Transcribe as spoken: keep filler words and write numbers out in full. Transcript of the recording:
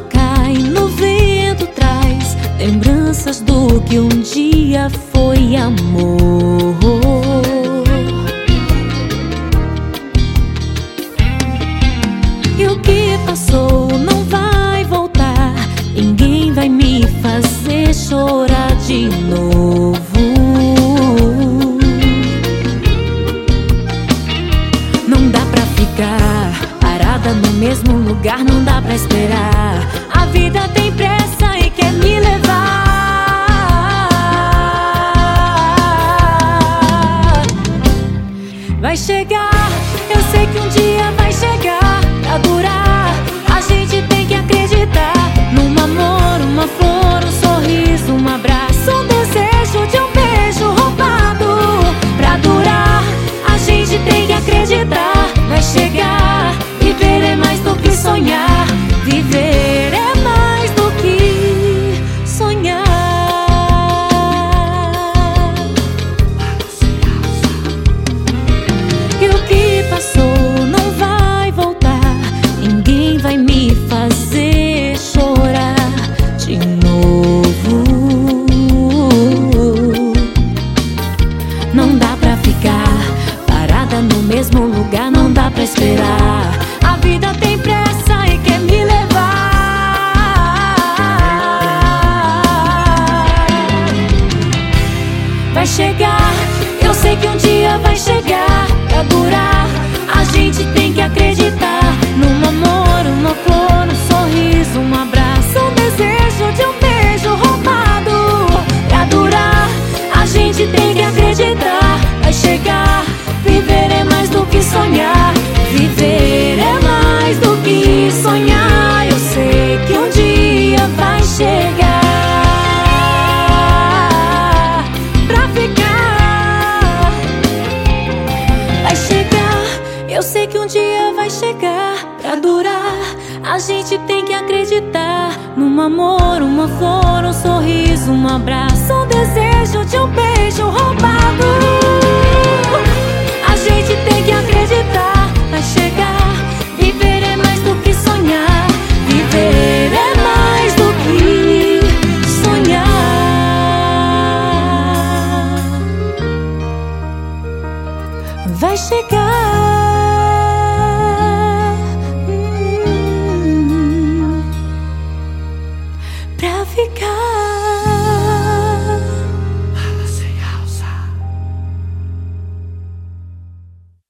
cai, no vento traz lembranças do que um dia foi amor. E o que passou não vai voltar, ninguém vai me fazer chorar de novo. Não dá pra ficar parada no mesmo lugar, não dá pra esperar. A vida tem pressa e quer me levar. Vai chegar, eu sei que um dia vai chegar pra durar. A gente tem que acreditar num amor, uma flor, um sorriso, um abraço, um desejo de um beijo roubado. Pra durar, a gente tem que acreditar. Vai chegar, viver é mais do que sonhar. Viver é mais do que sonhar. E o que passou não vai voltar, ninguém vai me fazer chorar de novo. Não dá pra ficar parada no mesmo lugar, não dá pra esperar. A vida tem pressa e quer me levar. Vai chegar, eu sei que um dia vai chegar pra durar. A gente tem que acreditar num amor, uma flor, um sorriso, um abraço, um desejo de um beijo roubado. Pra durar, a gente tem que acreditar. Vai chegar, viver é mais do que sonhar. Viver é mais do que sonhar. Eu sei que um dia vai chegar pra ficar. Vai chegar, eu sei que um dia vai chegar pra durar. A gente tem que acreditar num amor, uma flor, um sorriso, um abraço, um desejo de um beijo roubado. A gente tem que acreditar. Vai chegar, viver é mais do que sonhar. Viver é mais do que sonhar. Vai chegar hum, pra ficar.